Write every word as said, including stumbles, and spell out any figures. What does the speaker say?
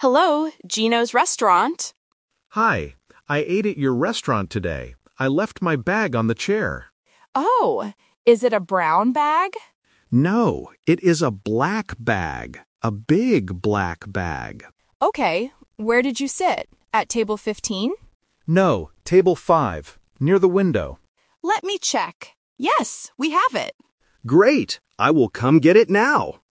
Hello, Gino's restaurant. Hi, I ate at your restaurant today. I left my bag on the chair. Oh, is it a brown bag? No, it is a black bag. A big black bag. Okay, where did you sit? At table fifteen? No, table five, near the window. Let me check. Yes, we have it. Great! I will come get it now.